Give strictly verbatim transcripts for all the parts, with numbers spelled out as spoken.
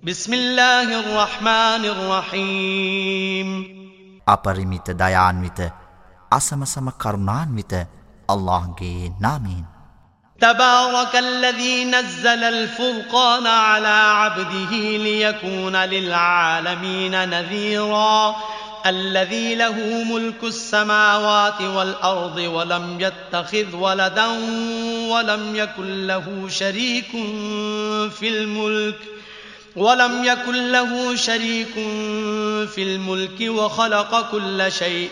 بسم الله الرحمن الرحيم අපරිමිත දයාන්විත අසමසම කරුණාන්විත අල්ලාහ්ගේ නාමයෙන් تبارك الذي نزل الفرقان على عبده ليكون للعالمين نذيرا الذي له ملك السماوات والأرض ولم يتخذ ولدا ولم يكن له شريك في الملك ولم يكن له شريك في الملك وخلق كل شيء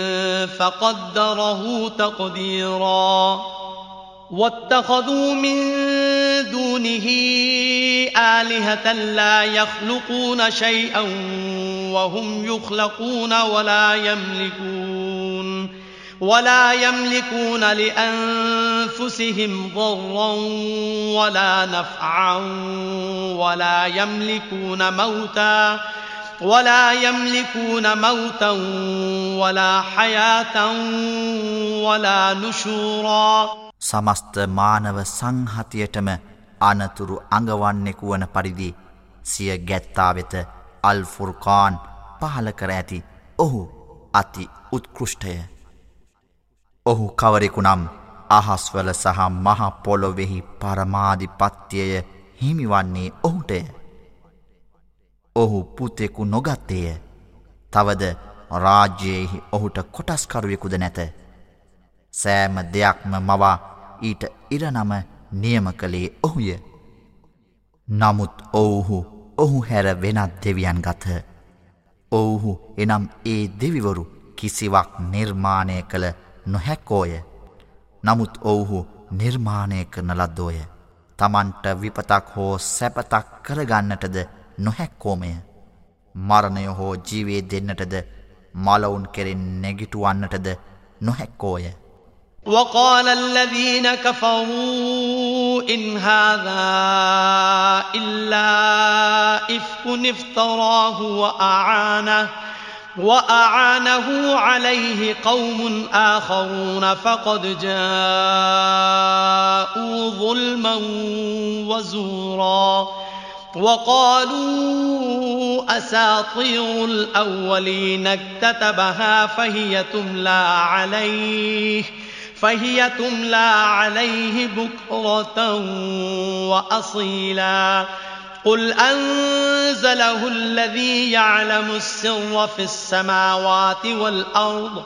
فقدره تقديرا واتخذوا من دونه آلهة لا يخلقون شيئا وهم يخلقون ولا يملكون ولا يملكون لأنفسهم ضرا ولا نفعا ولا يملكون موتا ولا يملكون موتا ولا حياة ولا نشورا සමස්ත මානව සංහතියටම අනතුරු අඟවන්නෙකු වන පරිදි සිය ගැත්තා වෙත අල් ෆුර්කාන් පහල කර ඇති ඔහු අති උත්කෘෂ්ඨය. ඔහු කවරෙකු නම් අහස්වල සහ මහ පොළොවෙහි පරමාධිපත්‍යය හිමිවන්නේ ඔහුටය. ඔහු පුතෙකු නොගත්තේය. තවද රාජ්‍යයෙහි ඔහුට කොටස්කරුවෙකුද නැත. සෑම දෙයක්ම මවා ඊට ඉරනම නියම කළේ ඔහුය. නමුත් ඔවුහු ඔහු හැර වෙනත් දෙවියන් ගත්හ. ඔවුහු එනම් ඒ දෙවිවරු කිසිවක් නිර්මාණය කළ නොහැක්කෝය. නමුත් ඔවුහු නිර්මාණය කරන ලද්දෝය. තමන්ට විපතක් හෝ සැපතක් කරගන්නටද නොහැක්කෝමය. මරණය හෝ ජීවේ දෙන්නටද මලවුන් කෙරෙන් නැගිටුවන්නටද නොහැක්කෝය. وقال الذين كفروا إن هذا إلا إفك افتراه وأعانه وأعانه عليه قوم آخرون فقد جاءوا ظلما وزورا وقالوا أساطير الأولين اكتتبها فهي تملى عليه فهي تملى عليه بكرة وأصيلا قل أنزله الذي يعلم السر في السماوات والأرض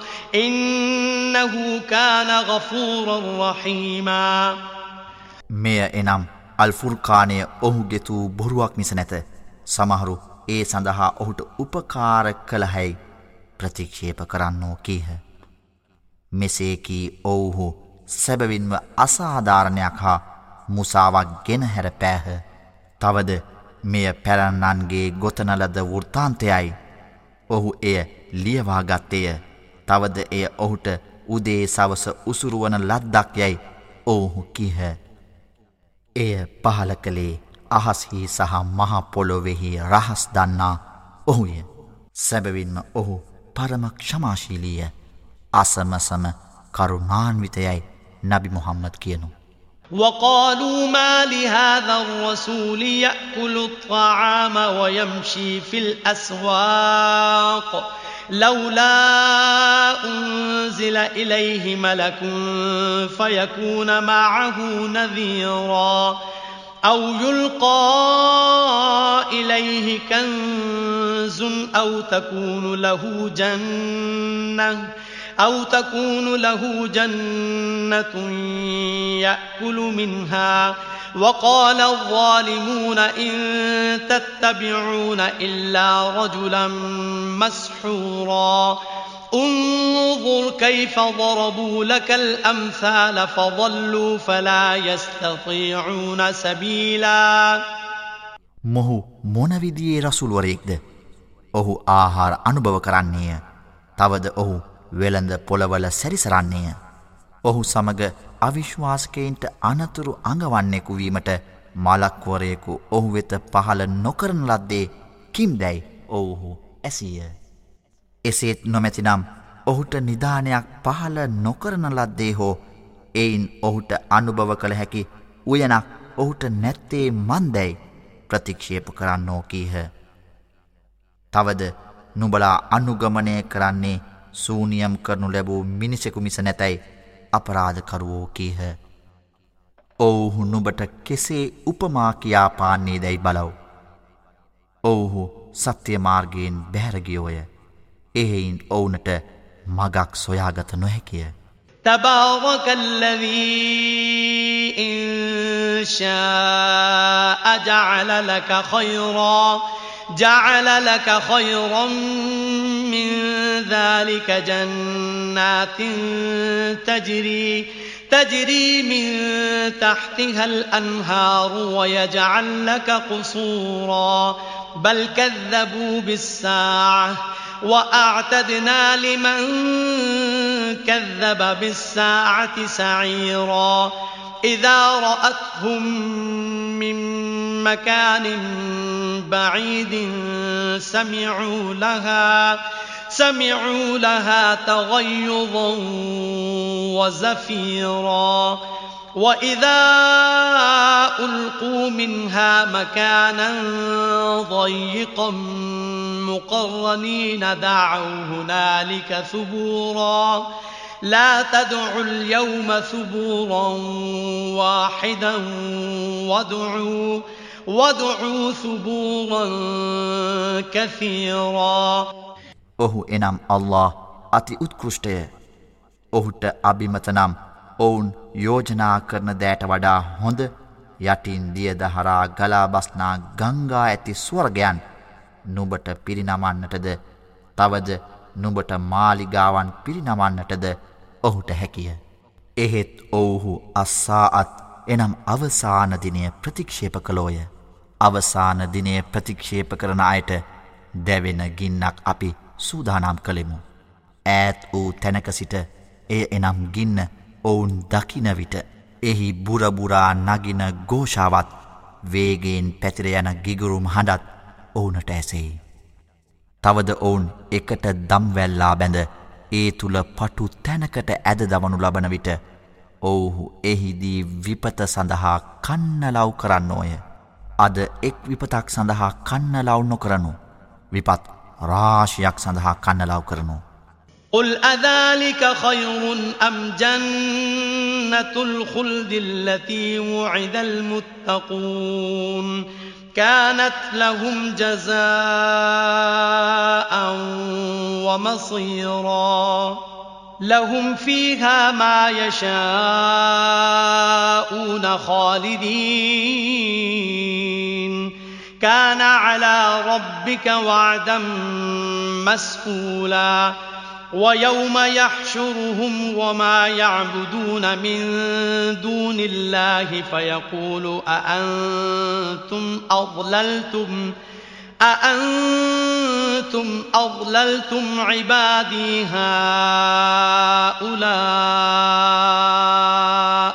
إنه كان غفورا رحيما මෙය එනම් අල් ෆුර්කානය ඔහුගෙතු බොරුවක් මිස නැත. සමහරු ඒ සඳහා ඔහුට උපකාර කළහැයි ප්‍රතික්ෂේප කරන්නෝ කීහ. මෙසේ කී ඔවුහු සැබවින්ම අසාධාරණයක් හා මුසාවක් ගෙන හැර පෑහ. තවද මෙය පැරන්නන්ගේ ගොතනලද වෘත්තාන්තයයි. ඔහු එය ලියවා ගත්තේය. තවද එය ඔහුට උදේ සවස උසුරුවන ලද්දක් යයි ඔවුහු කීහ. එය පහල කළේ අහස්හි සහ මහ පොළොවෙහි රහස් දන්නා ඔහුය. සැබවින්ම ඔහු පරම ක්ෂමාශීලීය. අසමසම කරුණාන්විතයයි නබි මුහම්මද් කියනු. وقالوا ما لهذا الرسول يأكل الطعام ويمشي في الأسواق لولا أنزل إليه ملك فيكون معه نذيرا أو يلقى إليه كنز أو تكون له جنة أو تكون له جنة يأكل منها وقال الظالمون إن تتبعون إلا رجلا مسحورا انظر كيف ضربوا لك الأمثال فضلوا فلا يستطيعون سبيلا මොහු මොන විදියේ රසූල්වරයෙක්ද? ඔහු ආහාර අනුභව කරන්නේය. තවද ඔහු වෙළඳ පොළවල සැරිසරන්නේය. ඔහු සමග අවිශ්වාසකයින්ට අනතුරු අඟවන්නෙකු වීමට මලක්වරයෙකු ඔහු වෙත පහළ නොකරන ලද්දේ කිම්දැයි ඔවුහු ඇසීය. එසේත් නොමැතිනම් ඔහුට නිධානයක් පහළ නොකරන ලද්දේ හෝ එයින් ඔහුට අනුභව කළ හැකි උයනක් ඔහුට නැත්තේ මන්දැයි ප්‍රතික්ෂේප කරන්නෝ කීහ. තවද නුඹලා අනුගමනය කරන්නේ සූනියම් කරනු ලැබූ මිනිසෙකු මිස නැතැයි අපරාධකරුවෝ කීහ. ඔවුහු නුඹට කෙසේ උපමා කියා පාන්නේ දැයි බලව්. ඔවුහු සත්‍ය මාර්ගයෙන් බැහැරගියෝය. එහෙයින් ඔවුනට මගක් සොයාගත නොහැකිය. تبارك الذي إن شاء جعل لك خيرا جعل لك خيرا من ذلك جنات تجري تجري من تحتها الأنهار ويجعل لك قصورا بل كذبوا بالساعة وأعتدنا لمن كذب بالساعة سعيرا إذا رأتهم من مكان بعيد سمعوا لها سمعوا لها تغيظا وزفيرا وإذا ألقوا منها مكانا ضيقا مقرنين دعوا هنالك ثبورا لا تدعوا اليوم ثبورا واحدا وادعوا وادعوا ثبورا كثيرا. ඔහු එනම් අල්ලාහ් අති උත්කෘෂ්ටය. ඔහුට අබිමත නම් ඔවුන් යෝජනා කරන දෑට වඩා හොඳ යටින් දියදහරා ගලා බස්නා ගංගා ඇති ස්වර්ගයන් නුඹට පිරිනමන්නටද තවද නුඹට මාලිගාවන් පිරිනමන්නටද ඔහුට හැකිය. එහෙත් ඔවුහු අස්සාඅත් එනම් අවසාන දිනය ප්‍රතික්ෂේප කළෝය. අවසාන දිනය ප්‍රතික්ෂේප කරන අයට දැවෙන ගින්නක් අපි සූදානම් කළෙමු. ඈත් වූ තැනක සිට එය එනම් ගින්න ඔවුන් දකින විට එහි බුරබුරා නගින ഘോഷාවත් වේගයෙන් පැතිර යන ගිගුරුම් හඬත් ඔවුනට ඇසෙයි. තවද ඔවුන් එකට දම්වැල්ලා බැඳ ඒ තුල පටු තැනකට ඇද දමනු ලබන විට ඔවුහු එහිදී විපත සඳහා කන්නලව් කරන්නෝය. අද එක් විපතක් සඳහා කන්නලව් නොකරනු විපත් රාශියක් සඳහා කන්නලව් කරනු. قل أذلك خير أم جنة الخلد التي وعد المتقون كانت لهم جزاء ومصيرا لهم فيها ما يشاءون خالدين كان على ربك وعدا مسئولا ويوم يحشرهم وما يعبدون من دون الله فيقول أأنتم أضللتم أأنتم أضللتم عبادي هؤلاء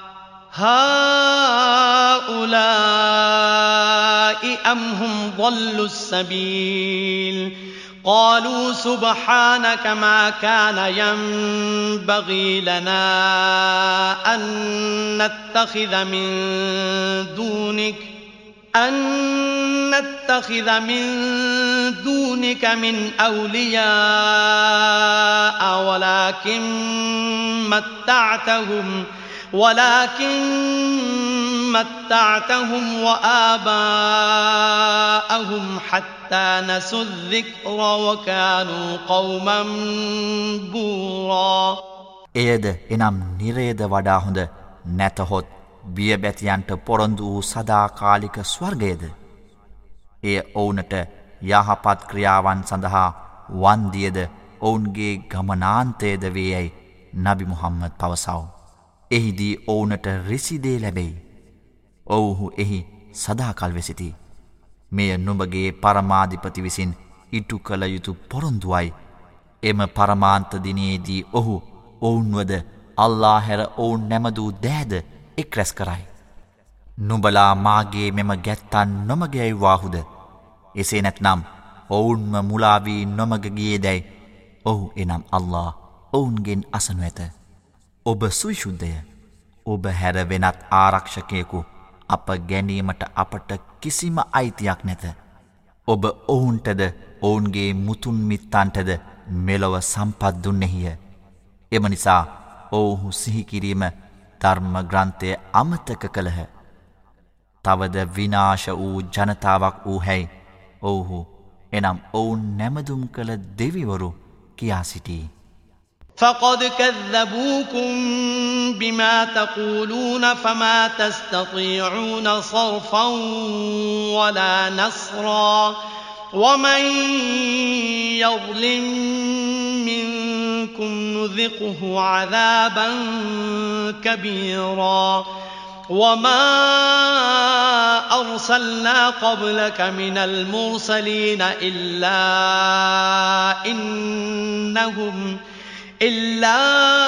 هؤلاء أم هم ضلوا السبيل قالوا سبحانك ما كان ينبغي لنا أن نتخذ من دونك أن نتخذ من دونك من أولياء ولكن متعتهم ولكن متعتهم وآباءهم حتى نسوا الذكر وكانوا قوما بورا. එයද එනම් නිරේද වඩා හොඳ නැතහොත් බියබැතියන්ට පොරොන්දු වූ සදාකාලික ස්වර්ගයද. එය ඔවුනට යහපත් ක්‍රියාවන් සඳහා වන්දියද ඔවුන්ගේ ගමනාන්තයද වේයයි නබි මුහම්මද් පවසව. එහිදී ඔවුනට රිසිදේ ලැබෙයි. ඔවුහු එහි සදාකල් වෙසිති. මෙය නුඹගේ පරමාධිපති විසින් ඉටු කළ යුතු පොරොන්දුවයි. එම පරමාන්ත දිනයේදී ඔහු ඔවුන්වද අල්ලා හැර ඔවුන් නැමදූ දෑද එක් රැස් කරයි. නුඹලා මාගේ මෙම ගැත්තන් නොමගයයි වාහුද. එසේ නැත්නම් ඔවුන්ම මුලාවී නොමග ගියේ දැයි ඔහු එනම් අල්ලා ඔවුන්ගෙන් අසනු ඇත. ඔබ සුවිශුද්ධය. ඔබ හැර වෙනත් ආරක්ෂකයෙකු අප ගැනීමට අපට කිසිම අයිතියක් නැත. ඔබ ඔවුන්ටද ඔවුන්ගේ මුතුන් මිත්තන්ටද මෙලොව සම්පත් දුන්නේහිය. එම නිසා ඔවුහු සිහිකිරීම ධර්ම ග්‍රන්ථය අමතක කළහ. තවද විනාශ වූ ජනතාවක් වූ හැයි ඔවුහු එනම් ඔවුන් නැමදුම් කළ දෙවිවරු කියා සිටී. فقد كذبوكم بما تقولون فما تستطيعون صرفا ولا نصرا ومن يظلم منكم نذقه عذابا كبيرا وما أرسلنا قبلك من المرسلين إلا إنهم إلا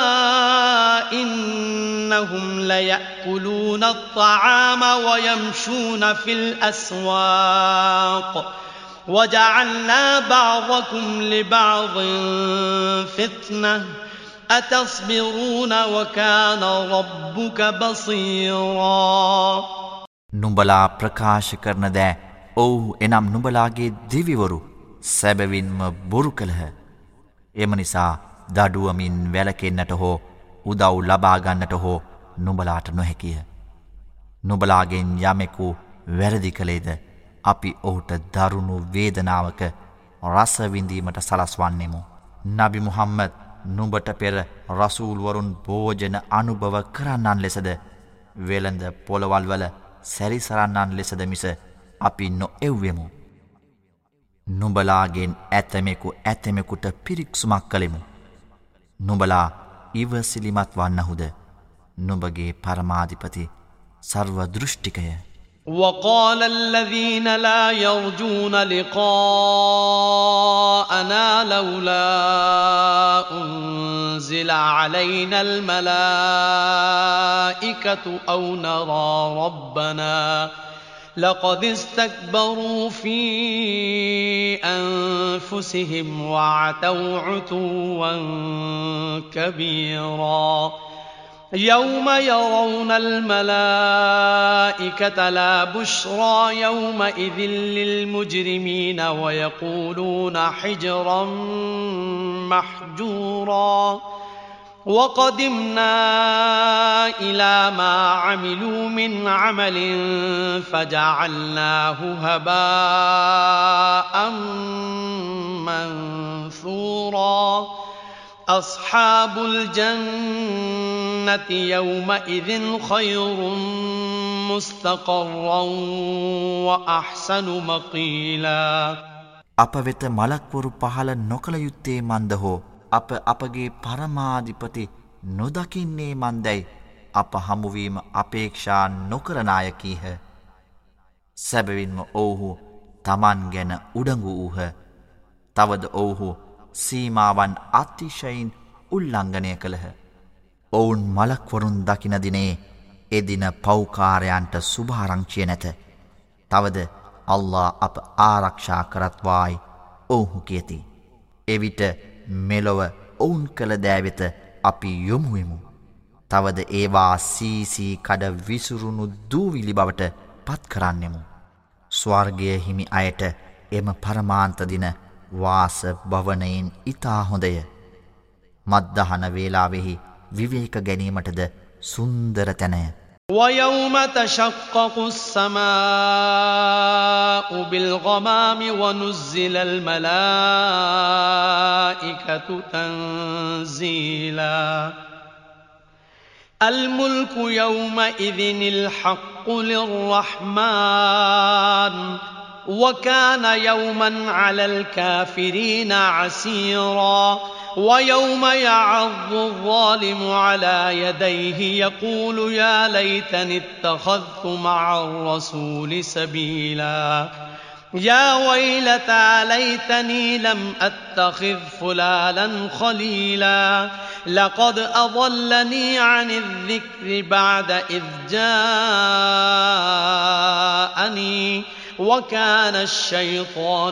إنهم ليأكلون الطعام ويمشون في الأسواق وجعلنا بعضكم لبعض فتنة أتصبرون وكان ربك بصيرا. නුඹලා ප්‍රකාශ කරන දෑ ඔව්හු එනම් නුඹලාගේ දිවිවරු සැබවින්ම බොරු කළහ. එම නිසා දඩුවමින් වැළකෙන්නට හෝ උදව් ලබා ගන්නට හෝ නුඹලාට නොහැකිය. නුඹලාගෙන් යමෙකු වැරදි කළේද අපි ඔහුට දරුණු වේදනාවක රස විඳීමට සලස්වන්නෙමු. නබි මුහම්මද් නුඹට පෙර රසූල් වරුන් භෝජන අනුභව කරන්නන් ලෙසද වෙළඳ පොළවල් වල සැරිසරන්නන් ලෙසද මිස අපි නොඑව්වෙමු. නුඹලාගෙන් ඇතමෙකු ඇතමෙකුට පිරික්සුමක් කළෙමු. නුඹලා ඉවසිලිමත් වන්නහුද නුඹගේ පරමාධිපති සර්ව දෘෂ්ටිකය. وقال الذين لا يرجون لقاءنا لولا أنزل علينا الملائكة أو نرى ربنا لقد استكبروا في أنفسهم وعتوا عتوا كبيرا يوم يرون الملائكة لا بشرى يومئذ للمجرمين ويقولون حجرا محجورا وقدمنا إلى ما عملوا من عمل فجعلناه هباء منثورا أصحاب الجنة يومئذ خير مستقرا وأحسن مقيلا. අප වෙත මලක්වරු පහළ නොකළ යුත්තේ මන්දහෝ අප අපගේ පරමාධිපති නොදකින්නේ මන්දැයි අප හමුවීම අපේක්ෂා නොකරන අය කීහ. සැබවින්ම ඔවුහු තමන් ගැන උඩඟු වූහ. තවද ඔවුහු සීමාවන් අතිශයින් උල්ලංඝනය කළහ. ඔවුන් මලක්වරුන් දකින දිනේ එදින පෞකාරයන්ට සුභාරංචිය නැත. තවද අල්ලා අප ආරක්ෂා කරත්වායි ඔවුහු කියති. එවිට මෙලොව ඔවුන් කළ දෑවෙත අපි යොමුවෙමු. තවද ඒවා සීසී කඩ විසුරුණු දූවිලි බවට පත් කරන්නෙමු. ස්වර්ගය හිමි අයට එම පරමාන්ත දින වාස භවනයෙන් ඉතා හොඳය. මද්දහන වේලාවෙහි විවේක ගැනීමටද සුන්දර තැනය. ويوم تشقق السماء بالغمام ونزل الملائكة تنزيلا الملك يومئذ الحق للرحمن وكان يوما على الكافرين عسيرا ويوم يعض الظالم على يديه يقول يا ليتني اتخذت مع الرسول سبيلا يا ويلتى ليتني لم أتخذ فلانا خليلا لقد أضلني عن الذكر بعد إذ جاءني وكان الشيطان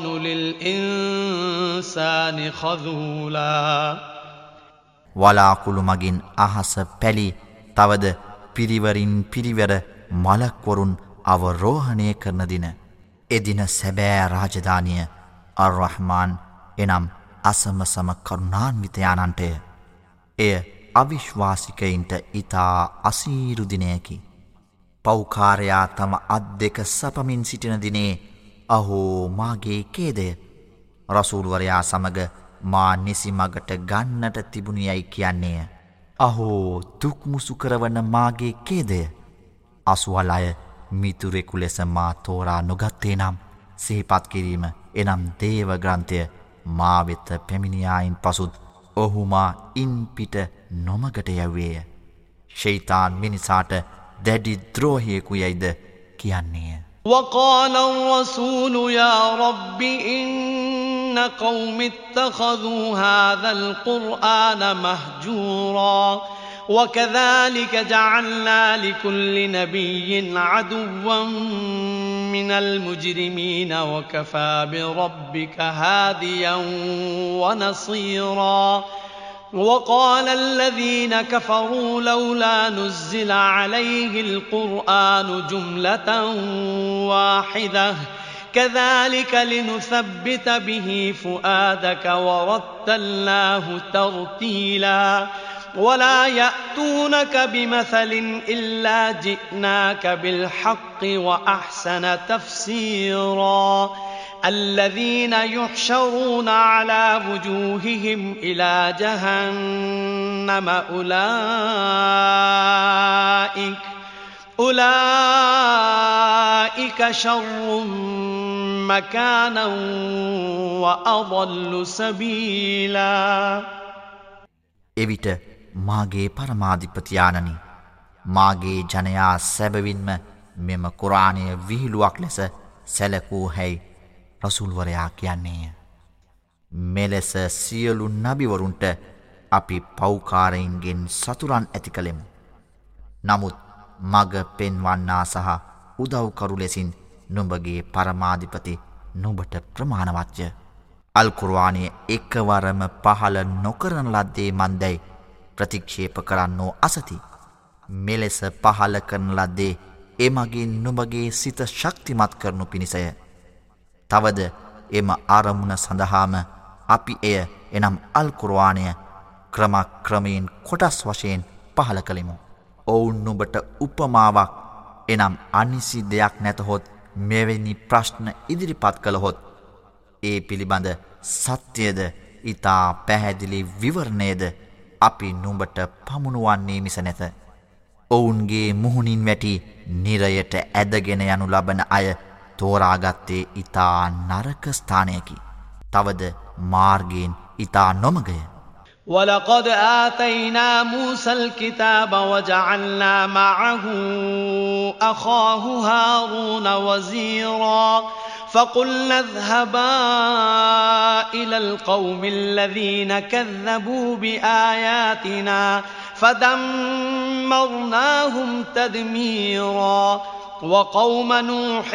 للإنسان خذولا. වලාකුළු මගින් අහස පැලි තවද පිරිවරින් පිරිවර මලක්වරුන් අවරෝහණය කරන දින. එදින සැබෑ රාජධානිය අර්-රහ්මාන් එනම් අසමසම කරුණාන්විතයාණන්ටය. එය අවිශ්වාසිකයින්ට ඉතා අසීරු දිනයකි. පෞකාරයා තම අත් දෙක සපමින් සිටින දිනේ අහෝ මාගේ කේදය. රසූල්වරයා සමග මා නිසි මගට ගන්නට තිබුණියයි කියන්නේය. අහෝ දුක්මුසු කරවන මාගේ කේදය. අසුවල් අය මිතුරෙකු ලෙස මා තෝරා නොගත්තේ නම් සිහිපත් කිරීම එනම් දේව ග්‍රන්ථය මා වෙත පැමිණියායින් පසුත් ඔහු මා ඉන් පිට නොමගට යැව්වේය. ෂයිතාන් මිනිසාට දැඩි ද්‍රෝහියෙකු යයිද කියන්නේය. وقال الرسول يا رب إن قوم اتخذوا هذا القرآن مهجورا وكذلك جعلنا لكل نبي عدوا من المجرمين وكفى بربك هاديا ونصيرا وقال الذين كفروا لولا نزل عليه القرآن جملة واحدة كذلك لنثبت به فؤادك ورتلناه ترتيلا ولا يأتونك بمثل إلا جئناك بالحق وأحسن تفسيرا الذين يحشرون على وجوههم إلى جهنم أولئك أولئك شر مكانا وأضل سبيلا. එවිට මාගේ පරමාධිපතියාණනි මාගේ ජනයා සැබවින්ම මෙම කුරාණය විහිළුවක් ලෙස සැලකූ හැයි රසූල්වරයා කියන්නේය. මෙලෙස සියලු නබිවරුන්ට අපි පෞකාරයින්ගෙන් සතුරන් ඇති කළෙමු. නමුත් මග පෙන්වන්නා සහ උදව්කරු ලෙසින් නුඹගේ පරමාධිපති නුඹට ප්‍රමාණවත්ය. අල් කුර්ආනය එකවරම පහළ නොකරන ලද්දේ මන්දැයි ප්‍රතික්ෂේප කරන්නෝ අසති. මෙලෙස පහළ කරන ලද්දේ එමගින් නුඹගේ සිත ශක්තිමත් කරනු පිණිසය. තවද එම අරමුණ සඳහාම අපි එය එනම් අල් කුර්ආනය ක්‍රමක්‍රමයෙන් කොටස් වශයෙන් පහළ කළෙමු. ඔවුන් නුඹට උපමාවක් එනම් අනිසි දෙයක් නැතහොත් මෙවැනි ප්‍රශ්න ඉදිරිපත් කළහොත් ඒ පිළිබඳ සත්‍යයද ඉතා පැහැදිලි විවරණයද අපි නුඹට පමුණුවන්නේ මිස නැත. ඔවුන්ගේ මුහුණින් වැටි නිරයට ඇදගෙන යනු ලබන අය තෝරාගත්තේ ඉතා නරක ස්ථානයකි. තවද මාර්ගයෙන් ඉතා නොමගය. ولقد آتينا موسى الكتاب وجعلنا معه أخاه هارون وزيرا فقلنا اذهبا إلى القوم الذين كذبوا بآياتنا فدمرناهم تدميرا وقوم نوح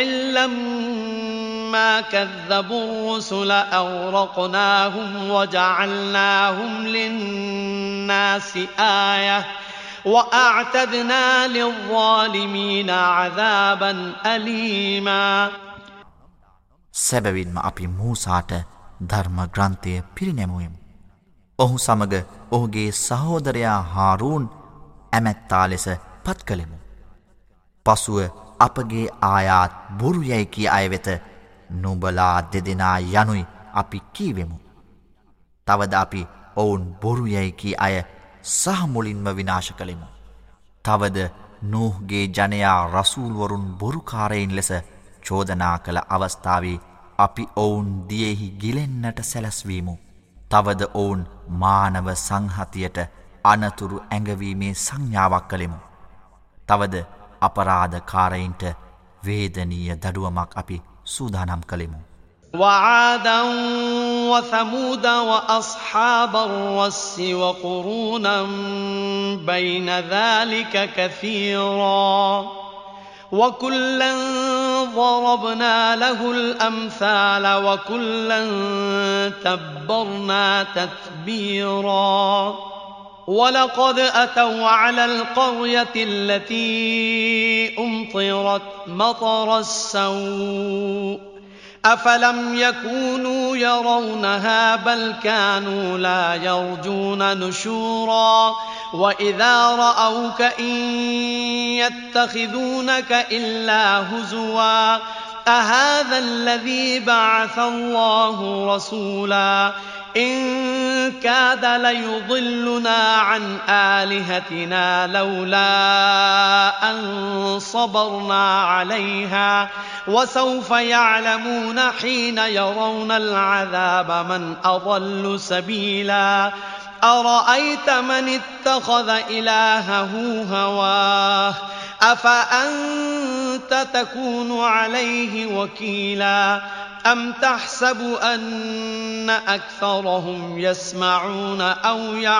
لما كذبوا الرسل أغرقناهم وجعلناهم للناس آية وأعتدنا للظالمين عذابا أليما. සැබවින්ම අපි මූසාට ධර්ම ග්‍රන්ථය පිරිනැමුවෙමු. ඔහු සමග ඔහුගේ සහෝදරයා හාරූන් ඇමැත්තා ලෙස පත් කළෙමු. පසුව අපගේ ආයාත් බොරු යැයි කී අය වෙත නුඹලා දෙදෙනා යනුයි අපි කීවෙමු. තවද අපි ඔවුන් බොරු යැයි කී අය සහ මුලින්ම විනාශ කළෙමු. තවද නූහ්ගේ ජනයා රසූල්වරුන් බොරුකාරයින් ලෙස චෝදනා කළ අවස්ථාවේ අපි ඔවුන් දියෙහි ගිලෙන්නට සැලැස්වීමු. තවද ඔවුන් මානව සංහතියට අනතුරු ඇඟවීමේ සංඥාවක් කළෙමු. තවද අපරාධකාරයින්ට වේදනීය දඩුවමක් අපි සූදානම් කළෙමු. وعادا وثمود وأصحاب الرس وقرونا بين ذلك كثيرا وكلا ضربنا له الأمثال وكلا تبرنا تتبيرا. وَلَقَدْ أَتَوْا عَلَى الْقَرْيَةِ الَّتِي أُمْطِرَتْ مَطَرَ السَّوْءِ أَفَلَمْ يَكُونُوا يَرَوْنَهَا بَلْ كَانُوا لَا يَرْجُونَ نُشُورًا وَإِذَا رَأَوْكَ إِن يَتَّخِذُونَكَ إِلَّا هُزُوًا أَهَذَا الَّذِي بَعَثَ اللَّهُ رَسُولًا إِن كَادَ لَيُضِلُّنَا عَنْ آلِهَتِنَا لَوْلَا أَن صَبَرْنَا عَلَيْهَا وَسَوْفَ يَعْلَمُونَ حِينَ يَرَوْنَ الْعَذَابَ مَنْ أَضَلُّ سَبِيلًا أَرَأَيْتَ مَنِ اتَّخَذَ إِلَٰهَهُ هَوَاهُ أَفَأَنتَ تَكُونُ عَلَيْهِ وَكِيلًا أَمْ تَحْسَبُ أَنَّ أَكْثَرَهُمْ يَسْمَعُونَ أَوْ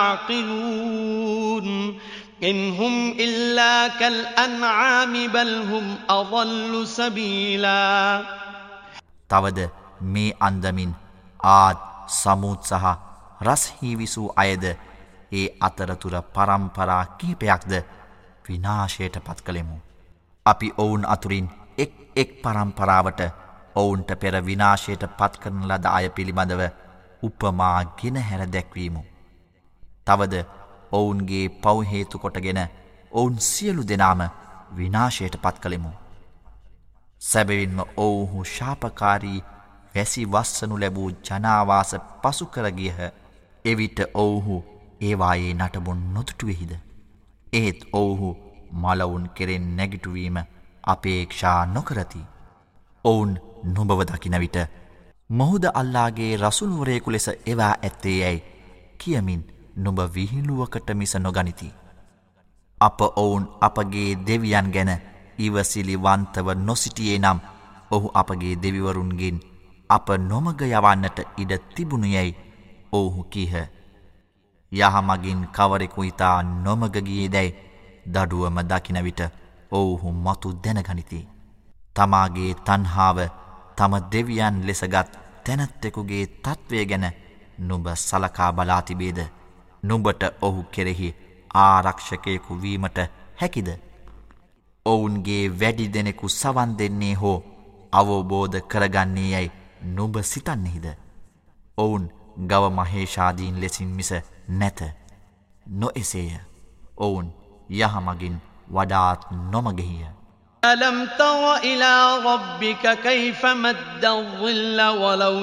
يَعْقِلُونَ إِنْ هُمْ إِلَّا كَالْأَنْعَامِ بَلْ هُمْ أَضَلُّ سَبِيلًا තවද මේ අන්දමින් ආද් සමූද් සහ රස්හි විසූ අයද ඒ අතරතුර පරම්පරා කිහිපයක්ද විනාශයට පත් කළෙමු. අපි ඔවුන් අතුරින් එක් එක් පරම්පරාවට ඔවුන්ට පෙර විනාශයට පත් කරන ලද අය පිළිබඳව උපමා ගෙන හැර දැක්වීමු. තවද ඔවුන්ගේ පව් හේතු කොටගෙන ඔවුන් සියලු දෙනාම විනාශයට පත් කළෙමු. සැබවින්ම ඔවුහු ශාපකාරී වැසි වස්සනු ලැබූ ජනාවාස පසු කරගියහ. එවිට ඔවුහු ඒවායේ නටබුන් නොතුටුවෙහිද. ඒත් ඔවුහු මලවුන් කෙරෙන් නැගිටුවීම අපේක්ෂා නොකරති. ඔවුන් නුඹව දකින විට මොහුද අල්ලාගේ රසුල්වරයෙකු ලෙස එවා ඇත්තේ යැයි කියමින් නුඹ විහිළුවකට මිස නොගනිති. අප ඔවුන් අපගේ දෙවියන් ගැන ඉවසිලිවන්තව නොසිටියේ නම් ඔහු අපගේ දෙවිවරුන්ගෙන් අප නොමග යවන්නට ඉඩ තිබුණු යැයි ඔවුහු කීහ. යහමගින් කවරෙකු ඉතා නොමග ගියේ දැයි දඩුවම දකින විට ඔවුහු මතු දැනගනිති. තමාගේ තන්හාව තම දෙවියන් ලෙසගත් තැනැත්තෙකුගේ තත්වය ගැන නුඹ සලකා බලා තිබේද. නුඹට ඔහු කෙරෙහි ආරක්ෂකයෙකු වීමට හැකිද. ඔවුන්ගේ වැඩි දෙනෙකු සවන් දෙන්නේ හෝ අවබෝධ කරගන්නේ යැයි නුඹ සිතන්නෙහිද. ඔවුන් ගව මහේෂාදීන් ලෙසින් මිස නැත. නොඑසේය. ඔවුන් යහමගින් වඩාත් නොමගෙහිය. أَلَمْ تَرَ إِلَى رَبِّكَ كَيْفَ مَدَّ الظِّلَّ وَلَوْ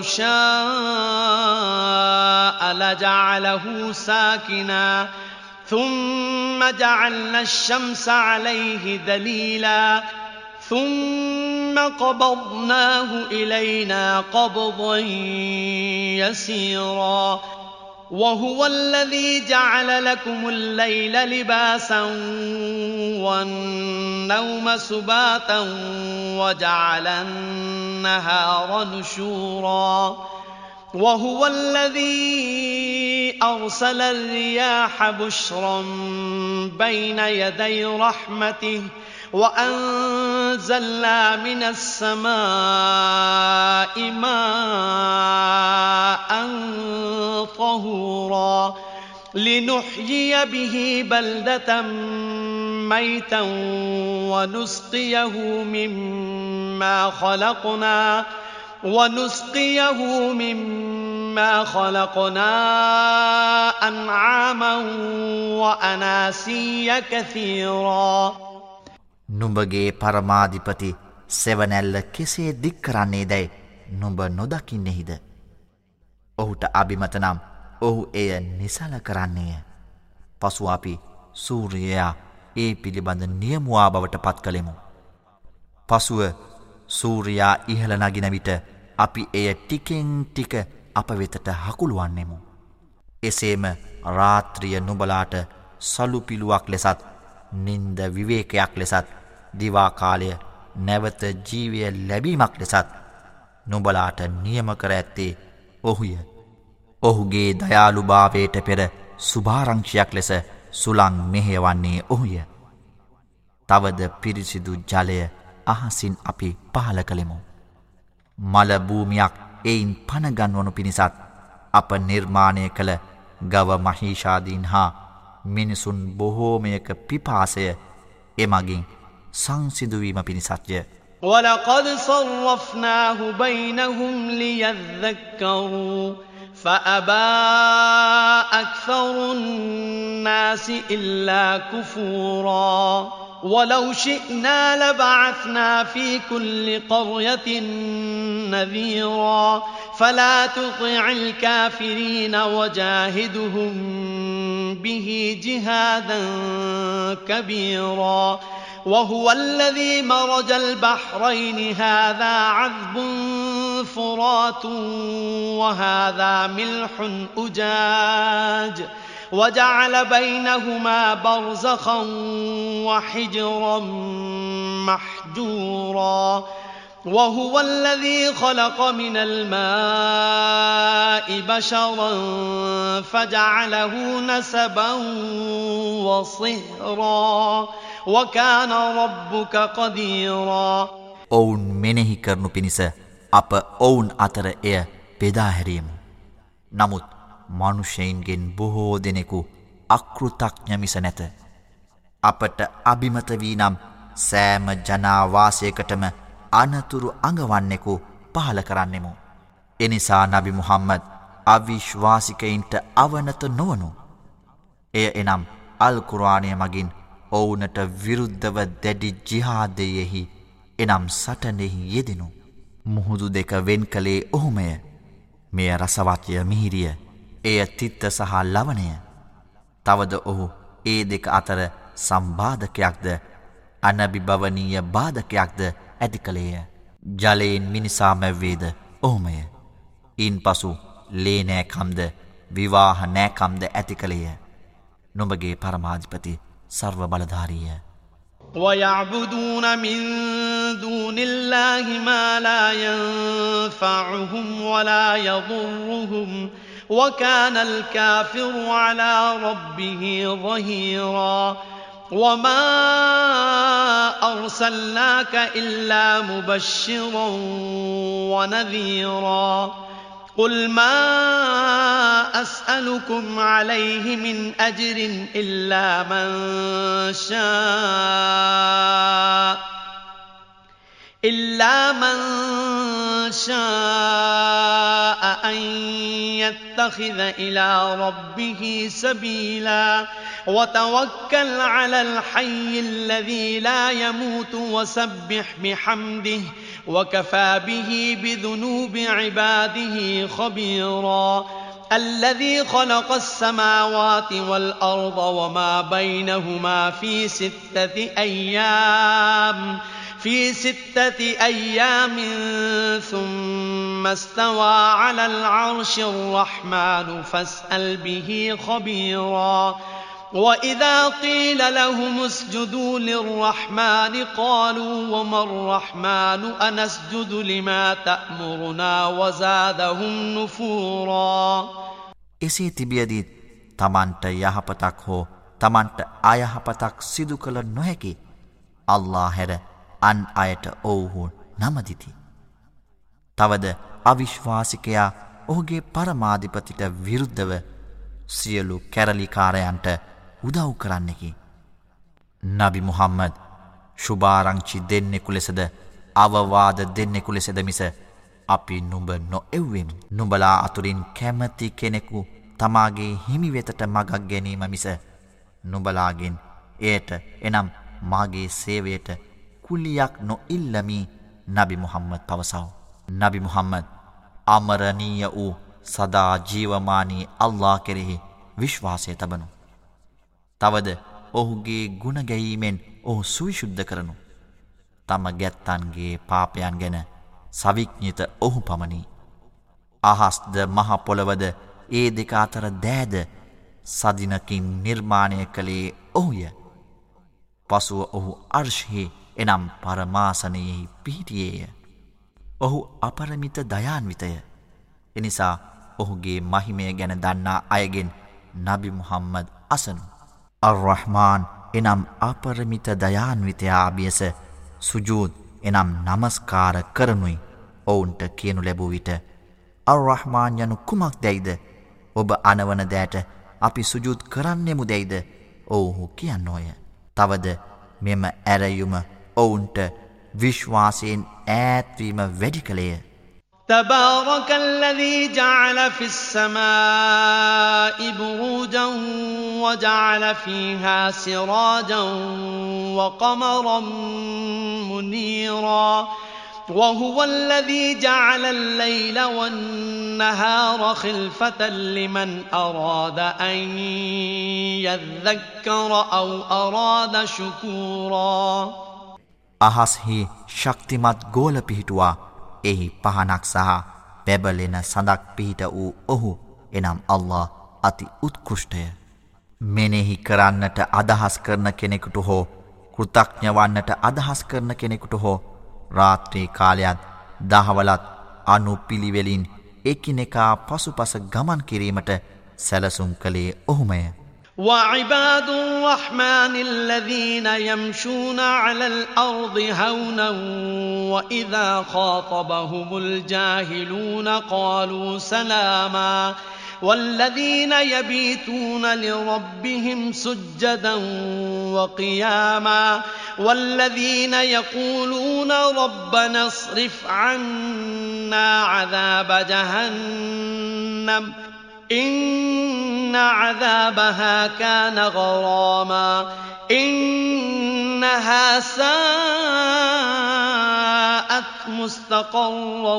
شَاءَ لَجَعَلَهُ سَاكِنًا ثُمَّ جَعَلْنَا الشَّمْسَ عَلَيْهِ دَلِيلًا ثُمَّ قَبَضْنَاهُ إِلَيْنَا قَبْضًا يَسِيرًا وَهُوَ الَّذِي جَعَلَ لَكُمُ اللَّيْلَ لِبَاسًا وَالنَّوْمَ سُبَاتًا وَجَعَلَ النَّهَارَ نُشُورًا وَهُوَ الَّذِي أَرْسَلَ الرِّيَاحَ بُشْرًا بَيْنَ يَدَيْ رَحْمَتِهِ وَأَنزَلْنَا مِنَ السَّمَاءِ مَاءً طَهُورًا لِنُحْيِيَ بِهِ بَلْدَةً مَيْتًا وَنُسْقِيَهُ مِمَّا خَلَقْنَا وَنُسْقِيَهُ مِمَّا خَلَقْنَا أَنْعَامًا وَأَنَاسِيَّ كَثِيرًا නුඹගේ පරමාධිපති සෙවනැල්ල කෙසේ දික් කරන්නේ දැයි නුඹ නොදකින්නෙහිද. ඔහුට අභිමත නම් ඔහු එය නිසල කරන්නේය. පසු අපි සූර්යයා ඒ පිළිබඳ නියමුවා බවට පත් කළෙමු. පසුව සූර්යා ඉහළ නගින විට අපි එය ටිකෙන් ටික අප වෙතට හකුළුවන්නෙමු. එසේම රාත්‍රිය නුඹලාට සලුපිලුවක් ලෙසත් නින්ද විවේකයක් ලෙසත් දිවාකාලය නැවත ජීවය ලැබීමක් ලෙසත් නුඹලාට නියම කර ඇත්තේ ඔහුය. ඔහුගේ දයාලුභාවයට පෙර සුභාරංශයක් ලෙස සුළං මෙහෙයවන්නේ ඔහුය. තවද පිරිසිදු ජලය අහසින් අපි පහල කළෙමු. මල භූමියක් එයින් පනගන්වනු පිණිසත් අප නිර්මාණය කළ ගව මහීෂාදීන් හා මිනිසුන් බොහෝමයක පිපාසය එමගින් සංසිඳුවීම පිණිසත්ය. وَلَقَدْ صَرَّفْنَاهُ بَيْنَهُمْ لِيَذَّكَّرُوا فَأَبَى أَكْثَرُ النَّاسِ إِلَّا كُفُورًا وَلَوْ شِئْنَا لَبَعَثْنَا فِي كُلِّ قَرْيَةٍ نَذِيرًا فَلَا تُطِعِ الْكَافِرِينَ وَجَاهِدْهُم بِهِ جِهَادًا كَبِيرًا وهو الذي مرج البحرين هذا عذب فرات وهذا ملح أجاج وجعل بينهما برزخا وحجرا محجورا وهو الذي خلق من الماء بشرا فجعله نسبا وصهرا وَكَانَ رَبُّكَ قَدِيرًا ඔවුන් මෙනෙහි කරනු පිණිස අප ඔවුන් අතර එය බෙදා හැරියෙමු. නමුත් මනුෂ්‍යයින්ගෙන් බොහෝ දෙනෙකු අකෘතඥ මිස නැත. අපට අභිමත වී නම් සෑම ජනාවාසයකටම අනතුරු අඟවන්නෙකු පහල කරන්නෙමු. එනිසා නබි මුහම්මද් අවිශ්වාසිකයින්ට අවනත නොවනු. එය එනම් අල් කුර්ආනය මගින් ඔවුනට විරුද්ධව දැඩි ජිහාදයෙහි එනම් සටනෙහි යෙදෙනු. මුහුදු දෙක වෙන් කළේ ඔහුමය. මෙය රසවත්ය මිහිරිය. එය තිත්ත සහ ලවණය. තවද ඔහු ඒ දෙක අතර සම්බාධකයක්ද අනබිභවනීය බාධකයක්ද ඇති කළේය. ජලයෙන් මිනිසා මැව්වේද ඔහුමය. ඉන් පසු ලේ නෑකම්ද විවාහ නෑකම්ද ඇති කළේය. නුඹගේ පරමාධිපති सर्व බලධාරීය. وَيَعْبُدُونَ مِن دُونِ اللَّهِ مَا لَا يَنفَعُهُمْ وَلَا يَضُرُّهُمْ وَكَانَ الْكَافِرُ عَلَى رَبِّهِ ظَهِيرًا وَمَا أَرْسَلْنَاكَ إِلَّا مُبَشِّرًا وَنَذِيرًا قُلْ مَا أَسْأَلُكُمْ عَلَيْهِ مِنْ أَجْرٍ إِلَّا مَنْ شَاءَ إِلَّا مَنْ شَاءَ أَنْ يَتَّخِذَ إِلَى رَبِّهِ سَبِيلًا وَتَوَكَّلْ عَلَى الْحَيِّ الَّذِي لَا يَمُوتُ وَسَبِّحْ بِحَمْدِهِ وَكَفَى بِهِ بِذُنُوبِ عِبَادِهِ خَبِيرًا الَّذِي خَلَقَ السَّمَاوَاتِ وَالْأَرْضَ وَمَا بَيْنَهُمَا فِي سِتَّةِ أَيَّامٍ فِي سِتَّةِ أَيَّامٍ ثُمَّ اسْتَوَى عَلَى الْعَرْشِ الرَّحْمَنُ فَاسْأَلْ بِهِ خَبِيرًا وَإِذَا قِيلَ لَهُمُ اسْجُدُوا لِلرَّحْمَنِ قَالُوا وَمَا الرَّحْمَنُ أَنَسْجُدُ لِمَا تَأْمُرُنَا وَزَادَهُمْ نُفُورًا එසේ තිබියදී තමන්ට යහපතක් හෝ තමන්ට අයහපතක් සිදු කළ නොහැකි අල්ලාහ් හැර අන් අයට ඔවුහු නමදිති. තවද අවිශ්වාසිකයා ඔහුගේ පරමාධිපතිට විරුද්ධව සියලු කැරලිකාරයන්ට උදව් කරන්නෙකි. නබි මුහම්මද් ශුභාරංචි දෙන්නෙකු ලෙසද අවවාද දෙන්නෙකු ලෙසද මිස අපි නුඹ නොඑව්වෙමු. නුඹලා අතුරින් කැමති කෙනෙකු තමාගේ හිමි වෙතට මගක් ගැනීම මිස නුඹලාගෙන් එයට එනම් මාගේ සේවයට කුලියක් නොඉල්ලමි. නබි මුහම්මද් පවසව. නබි මුහම්මද් අමරණීය වූ සදා ජීවමානී අල්ලාහ් කෙරෙහි විශ්වාසය තබනු. තවද ඔහුගේ ගුණ ගැයීමෙන් ඔහු සවිශුද්ධ කරනු. තම ගැත්තන්ගේ පාපයන් ගැන සවිඥිත ඔහු පමණි. අහස්ද මහ පොළවද ඒ දෙක අතර දෑද සදිනකින් නිර්මාණය කළේ ඔහුය. පසුව ඔහු අර්ශ්හි එනම් පරමාසනයෙහි පිහිටියේය. ඔහු අපරමිත දයාන්විතය. එනිසා ඔහුගේ මහිමය ගැන දන්නා අයගෙන් නබි මුහම්මද් අසනු. අර්රහ්මාන් එනම් අපරමිත දයාන්විතයා අභියස සුජූද් එනම් නමස්කාර කරනුයි ඔවුන්ට කියනු ලැබූ විට අර්රහ්මාන් යනු කුමක් දැයිද ඔබ අනවන දෑට අපි සුජූද් කරන්නෙමුදැයිද ඔවුහු කියන්නෝය. තවද මෙම ඇරයුම ඔවුන්ට විශ්වාසයෙන් ඈත්වීම වැඩි කළේය. تبارك الذي جعل في السماء بروجا وجعل فيها سراجا وقمرا منيرا وهو الذي جعل الليل والنهار خلفة لمن أراد أن يذكر أو أراد شكورا අහස්හි ශක්තිමත් ගෝල පිහිටුවා එහි පහනක් සහ බැබලෙන සඳක් පිහිට වූ ඔහු එනම් අල්ලාහ් අති උත්කෘෂ්ටය. මෙනෙහි කරන්නට අදහස් කරන කෙනෙකුට හෝ කෘතඥ වන්නට අදහස් කරන කෙනෙකුට හෝ රාත්‍රී කාලයත් දහවලත් අනුපිළිවෙලින් එකිනෙකා පසුපස ගමන් කිරීමට සැලසුම් කළේ ඔහුමය. وعباد الرحمن الذين يمشون على الأرض هونا وإذا خاطبهم الجاهلون قالوا سلاما والذين يبيتون لربهم سجدا وقياما والذين يقولون ربنا اصرف عنا عذاب جهنم إن عذابها كان غراما إنها ساءت مستقرا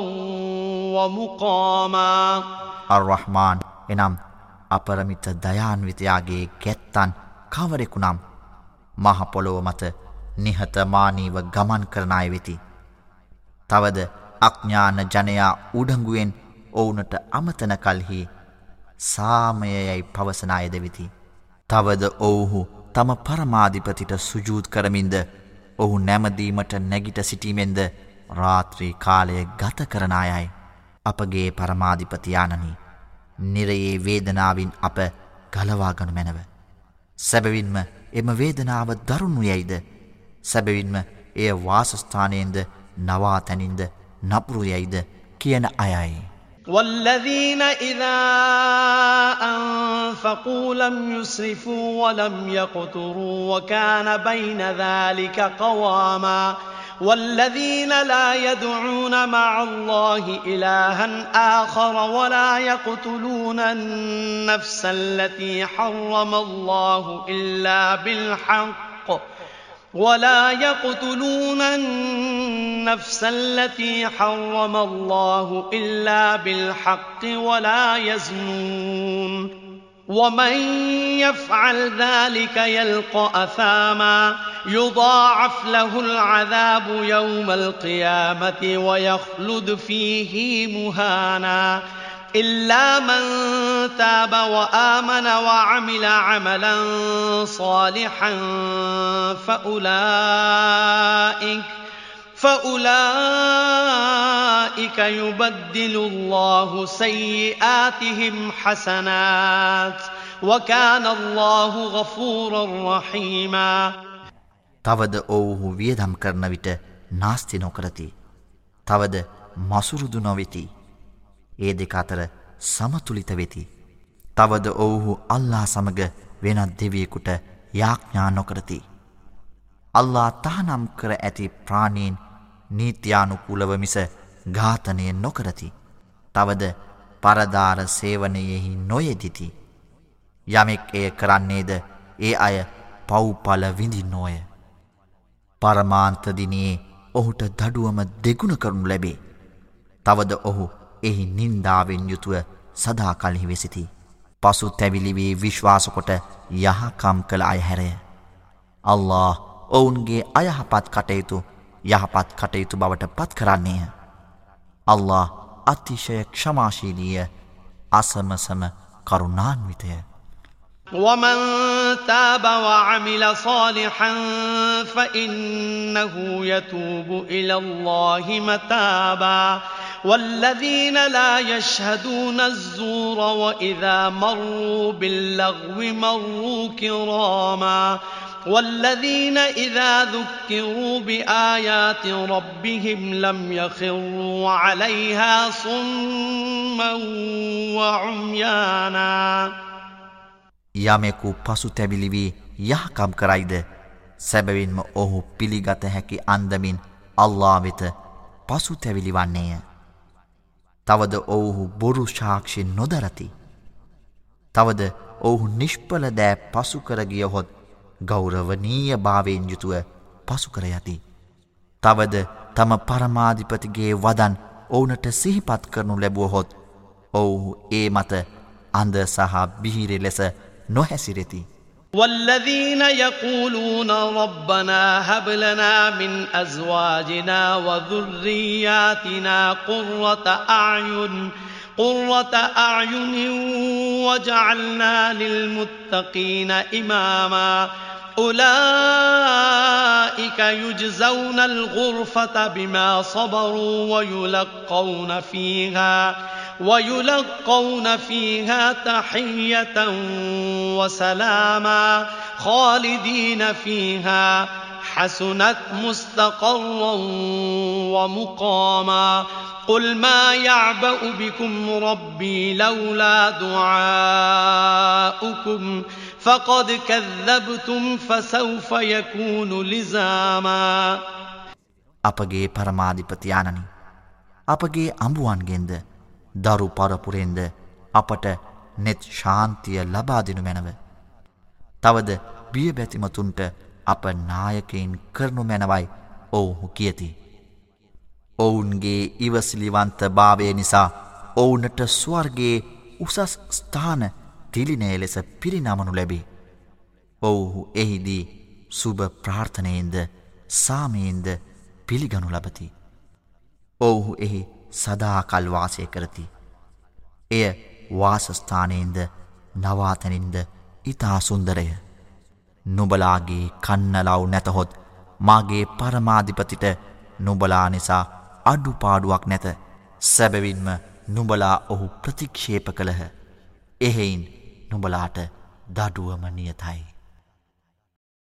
ومقاما الرحمن එනම් අපරමිත දයාන්විතයාගේ කැත්තන් කවරෙකුනම් මහ පොළොව මත නිහතමානීව ගමන් කරන අය වෙති. තවද අඥාන ජනයා උඩඟුවෙන් ඔවුනට අමතන කල්හි සාමයයි පවසන අයද වෙති. තවද ඔවුහු තම පරමාධිපතිට සුජූද් කරමින්ද ඔහු නැමදීමට නැගිට සිටීමෙන්ද රාත්‍රී කාලය ගත කරන අයයි. අපගේ පරමාධිපතියානනි, නිරයේ වේදනාවින් අප ගලවාගනු මැනව. සැබවින්ම එම වේදනාව දරුණු යයිද, සැබවින්ම එය වාසස්ථානයෙන්ද නවාතැනින්ද නපුරු යයිද කියන අයයි. والذين إذا أنفقوا لم يسرفوا ولم يقتروا وكان بين ذلك قواما والذين لا يدعون مع الله إلها آخر ولا يقتلون النفس التي حرم الله إلا بالحق ولا يقتلون النفس التي حرم الله إلا بالحق ولا يزنون ومن يفعل ذلك يلقى أثاما يضاعف له العذاب يوم القيامة ويخلد فيه مهانا إلا من تاب وآمن وعمل عملا صالحا فأولئك فأولئك يبدل الله سيئاتهم حسنات وكان الله غفورا رحيما. තවද ඔවුහු වියදම් කරන විට නාස්ති නොකරති. තවද මසුරුදු නොවෙති. ඒ දෙක අතර සමතුලිත වෙති. තවද ඔවුහු අල්ලා සමග වෙනත් දෙවියෙකුට යාඥා නොකරති. අල්ලා තහනම් කර ඇති ප්‍රාණීන් නීත්‍යානුකූලව මිස ඝාතනය නොකරති. තවද පරදාර සේවනයෙහි නොයෙදිති. යමෙක් එය කරන්නේද ඒ අය පව්පල විඳින්නෝය. පරමාන්ත දිනයේ ඔහුට දඩුවම දෙගුණ කරනු ලැබේ. තවද ඔහු එහි නින්දාවෙන් යුතුව සදාකල්හි වෙසිති. පසු තැවිලි වී විශ්වාස කොට යහකම් කළ අය හැරය. අල්ලාහ් ඔවුන්ගේ අයහපත් කටයුතු යහපත් කටයුතු බවට පත් කරන්නේය. අල්ලාහ් අතිශය ක්ෂමාශීලීය, අසමසම කරුණාන්විතය. ومن تاب وعمل صالحا فإنه يتوب إلى الله متابا والذين لا يشهدون الزور وإذا مروا باللغو مروا كراما والذين إذا ذكروا بآيات ربهم لم يخروا عليها صما وعميانا. යමෙකු පසුතැවිලි වී යහකම් කරයිද සැබවින්ම ඔහු පිළිගත හැකි අන්දමින් අල්ලා වෙත පසුතැවිලි වන්නේය. තවද ඔවුහු බොරු සාක්ෂි නොදරති. තවද ඔවුහු නිෂ්පල දෑ පසු කර ගියහොත් ගෞරවනීය භාවයෙන් යුතුව පසු කර යති. තවද තම පරමාධිපතිගේ වදන් ඔවුනට සිහිපත් කරනු ලැබුවහොත් ඔවුහු ඒ මත අන්ද සහ බිහිරි ලෙස නොහැසිරෙති. والذين يقولون ربنا هب لنا من أزواجنا وذرياتنا قرة أعين قرة أعين وجعلنا للمتقين إماما أولئك يجزون الغرفة بما صبروا ويلقون فيها ويلقون فيها تحية وسلاما خالدين فيها حسنت مستقرا ومقاما قل ما يعبأ بكم ربي لولا دعاؤكم فقد كذبتم فسوف يكون لزاما අපගේ පරමාධිපති ආනනි අපගේ අඹුවන්ගෙන්ද දරු පරපුරෙන්ද අපට නෙත් ශාන්තිය ලබා දෙනු මැනව. තවද බියබැතිමතුන්ට අප නායකයින් කරනු මැනවයි ඔවුහු කියති. ඔවුන්ගේ ඉවසිලිවන්ත භාවය නිසා ඔවුනට ස්වර්ගයේ උසස් ස්ථාන තිලිනය ලෙස පිරිනමනු ලැබේ. ඔවුහු එහිදී සුබ ප්‍රාර්ථනයෙන්ද සාමයෙන්ද පිළිගනු ලබති. ඔවුහු එහි සදාකල් වාසය කරති. එය වාසස්ථානයෙන්ද නවාතැනින්ද ඉතා සුන්දරය. නුබලාගේ කන්නලව් නැතහොත් මාගේ පරමාධිපතිට නුබලා නිසා අඩුපාඩුවක් නැත. සැබවින්ම නුබලා ඔහු ප්‍රතික්ෂේප කළහ. එහෙයින් නුබලාට දඩුවම නියතයි.